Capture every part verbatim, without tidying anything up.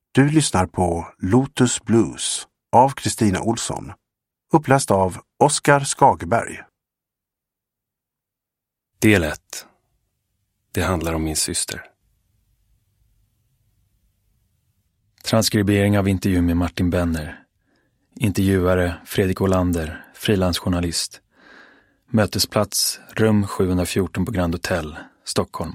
Du lyssnar på Lotus Blues av Kristina Olsson, uppläst av Oskar Skagerberg. Del ett. Det handlar om min syster. Transkribering av intervju med Martin Benner. Intervjuare Fredrik Olander, frilansjournalist. Mötesplats rum sjuhundrafjorton på Grand Hotel, Stockholm.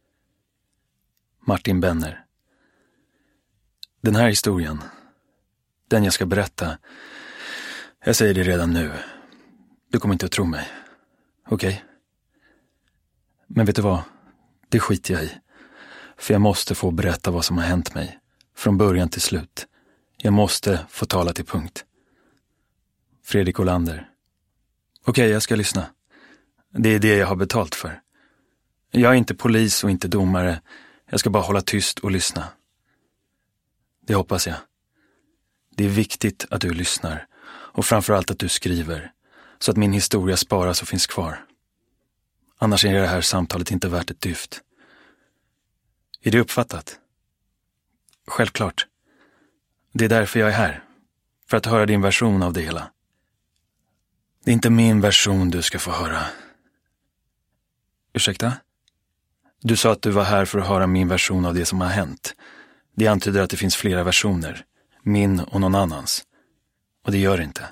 Martin Benner. Den här historien, den jag ska berätta, jag säger det redan nu. Du kommer inte att tro mig. Okej? Okay? Men vet du vad? Det skiter jag i. För jag måste få berätta vad som har hänt mig. Från början till slut. Jag måste få tala till punkt. Fredrik Olander. Okej, okay, jag ska lyssna. Det är det jag har betalt för. Jag är inte polis och inte domare. Jag ska bara hålla tyst och lyssna. Det hoppas jag. Det är viktigt att du lyssnar. Och framförallt att du skriver. Så att min historia sparas och finns kvar. Annars är det här samtalet inte värt ett dyft. Är det uppfattat? Självklart. Det är därför jag är här. För att höra din version av det hela. Det är inte min version du ska få höra. Ursäkta? Du sa att du var här för att höra min version av det som har hänt. Det antyder att det finns flera versioner. Min och någon annans. Och det gör det inte.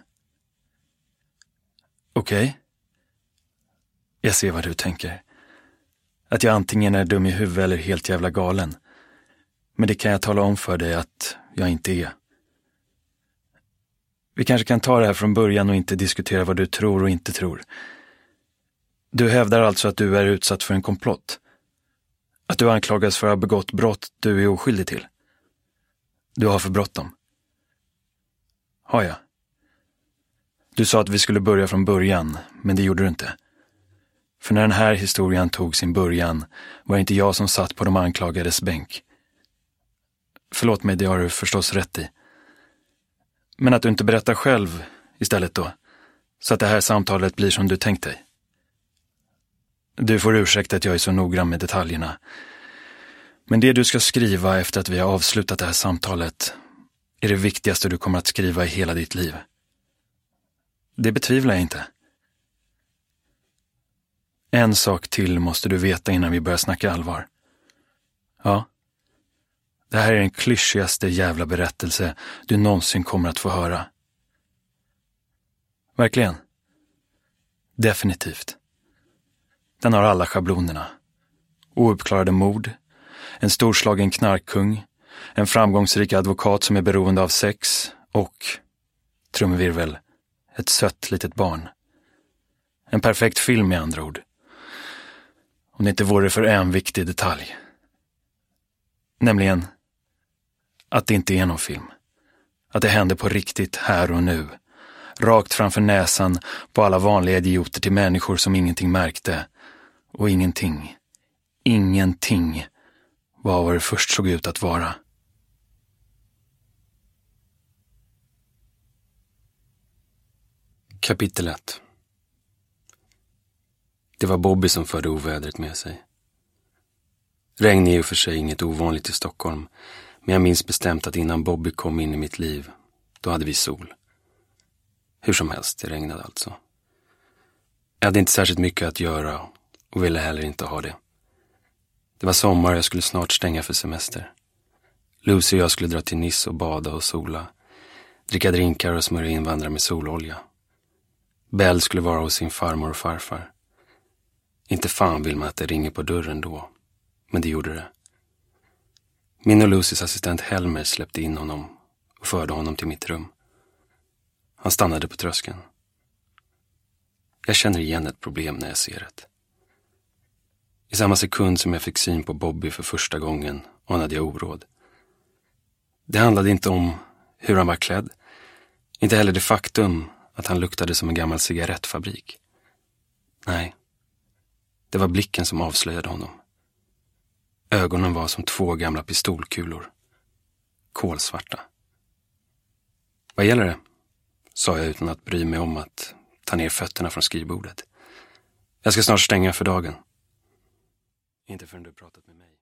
Okej. Okay. Jag ser vad du tänker. Att jag antingen är dum i huvudet eller helt jävla galen. Men det kan jag tala om för dig att jag inte är. Vi kanske kan ta det här från början och inte diskutera vad du tror och inte tror. Du hävdar alltså att du är utsatt för en komplott. Att du anklagas för att ha begått brott du är oskyldig till. Du har för bråttom. Har jag? Du sa att vi skulle börja från början, men det gjorde du inte. För när den här historien tog sin början var det inte jag som satt på de anklagades bänk. Förlåt mig, det har du förstås rätt i. Men att du inte berättar själv istället då, så att det här samtalet blir som du tänkt dig. Du får ursäkta att jag är så noggrann med detaljerna. Men det du ska skriva efter att vi har avslutat det här samtalet är det viktigaste du kommer att skriva i hela ditt liv. Det betvivlar jag inte. En sak till måste du veta innan vi börjar snacka allvar. Ja. Det här är den klyschigaste jävla berättelse du någonsin kommer att få höra. Verkligen. Definitivt. Den har alla schablonerna. Ouppklarade mord. En storslagen knarkkung. En framgångsrik advokat som är beroende av sex. Och, trumvirvel, ett sött litet barn. En perfekt film med andra ord. Om det inte vore för en viktig detalj. Nämligen att det inte är någon film. Att det händer på riktigt här och nu. Rakt framför näsan på alla vanliga idioter till människor som ingenting märkte. Och ingenting, ingenting var vad det först såg ut att vara. Kapitel ett. Det var Bobby som förde ovädret med sig. Regn är ju för sig inget ovanligt i Stockholm, men jag minns bestämt att innan Bobby kom in i mitt liv, då hade vi sol. Hur som helst, det regnade alltså. Jag hade inte särskilt mycket att göra och ville heller inte ha det. Det var sommar och jag skulle snart stänga för semester. Lucy och jag skulle dra till Nice och bada och sola. Dricka drinkar och smörja invandrare med sololja. Belle skulle vara hos sin farmor och farfar. Inte fan vill man att det ringer på dörren då, men det gjorde det. Min och Lucys assistent Helmer släppte in honom och förde honom till mitt rum. Han stannade på tröskeln. Jag känner igen ett problem när jag ser det. I samma sekund som jag fick syn på Bobby för första gången anade jag oråd. Det handlade inte om hur han var klädd. Inte heller det faktum att han luktade som en gammal cigarettfabrik. Nej, det var blicken som avslöjade honom. Ögonen var som två gamla pistolkulor. Kolsvarta. Vad gäller det? Sa jag utan att bry mig om att ta ner fötterna från skrivbordet. Jag ska snart stänga för dagen. Inte förrän du pratat med mig.